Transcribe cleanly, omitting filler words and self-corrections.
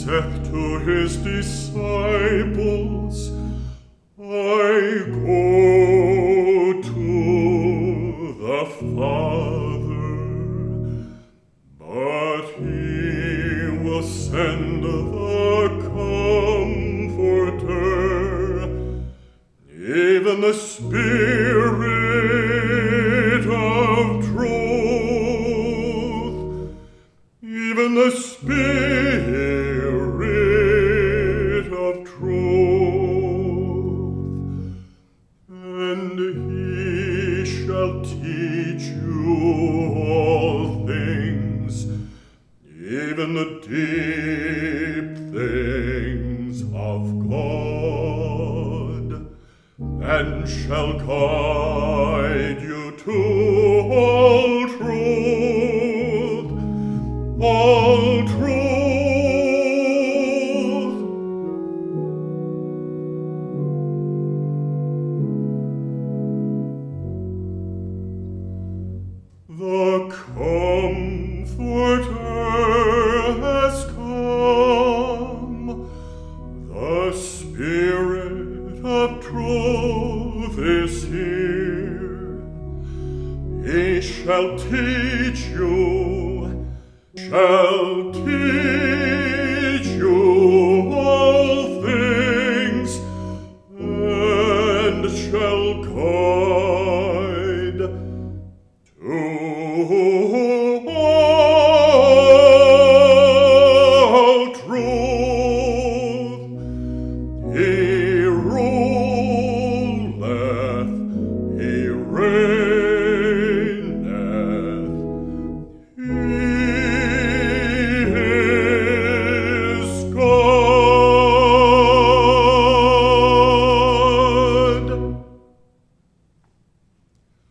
saith to his disciples, I go to the Father, but he will send the Comforter, even the Spirit of truth, even the Spirit of truth, and he shall teach you all things, even the deep things of God, and shall guide you to all truth, all truth. The Comforter has come, the Spirit of truth is here. He shall teach you, shall teach